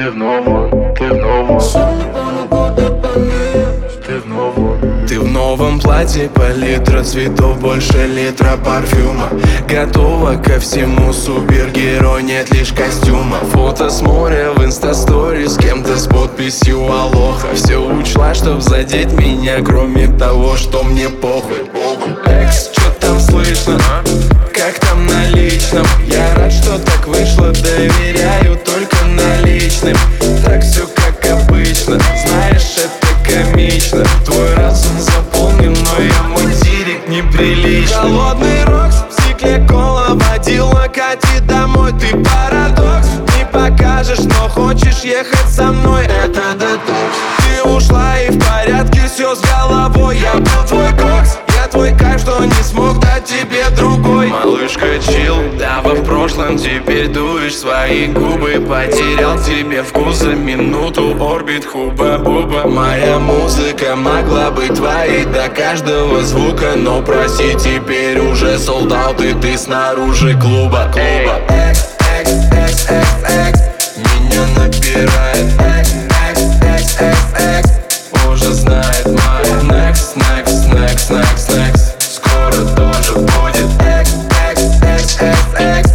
Ты в новом, ты в новом, ты в новом. Ты в новом платье, палитра цветов, больше литра парфюма. Готова ко всему, супергерой, нет лишь костюма. Фото с моря в инстастори с кем-то с подписью алоха. Все учла, чтоб задеть меня, кроме того, что мне похуй. Экс, чё там слышно? Как там на личном? Я рад, что так вышло, доверяю только наличным. Так все как обычно, знаешь, это комично. Твой разум заполнен, но ему директ неприлично. Холодный рокс, в стекле кола, водила, кати домой. Ты парадокс, не покажешь, но хочешь ехать со мной. Это детокс. Ты ушла и в порядке все с головой. Я был твой кокс, я твой кайф, что не смог дать тебе другой. Малышка, чил, давай в прошлом, теперь дуешь свои губы. Потерял тебе вкус за минуту, орбит хуба-буба. Моя музыка могла быть твоей до каждого звука, но прости, теперь уже sold out, и ты снаружи клуба. Экс, экс, экс, экс, экс, меня набирает. Экс, экс, экс, экс, экс, уже знает моя. Next, next, next, next, next, скоро тоже будет. Экс, экс, экс, экс, экс.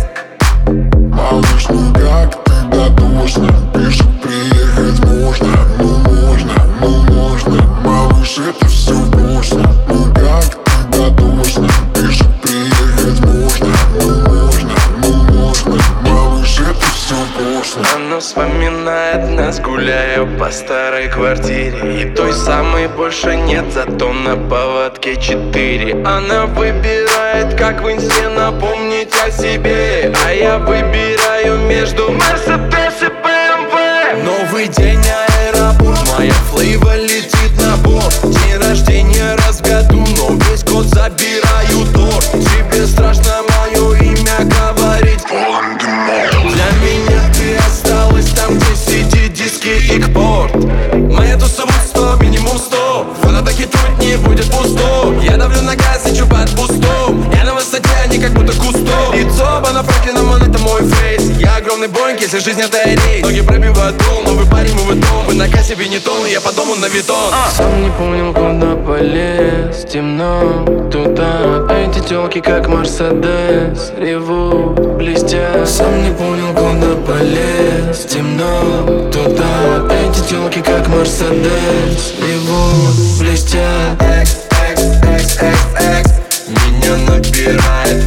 Малыш, ну как ты дотошна? Пишет, приехать можно, ну можно, ну можно. Малыш, это все можно. Ну как ты дотошна? Пишет, приехать можно, ну можно, ну можно. Малыш, это все можно. Она вспоминает нас, гуляя по старой квартире. И той самой больше нет, зато на поводке 4. Она выбирает, как в инсте напомнить о себе. А я выбираю между Мерседес и БМВ. Новый день, аэропорт, моя флейва летит на борт. День рождения раз в году, но весь год забираю торт. Тебе страшно мое имя говорить? Для меня ты осталась там, где сидит диски Игпорт. Моя туса будет 100, минимум 100. Фонотеки тут не будет пусто. Я давлю на газ, лечу под бустом. Я на высоте, они как будто кусто. Лицо Бана Франклина, ман, это мой фейс. Я огромный боинг, если жизнь это рейс. Ноги пробивают пол, новый парень, мы в том. Вы на кассе Винитон, я по дому на Витон. Сам не понял, куда полез. Темно туда. Эти тёлки как Мерседес ревут, блестят. Сам не понял, куда полез. Темно туда. Эти тёлки как Мерседес ревут, блестят. Экс, экс, экс, экс, экс, меня набирает.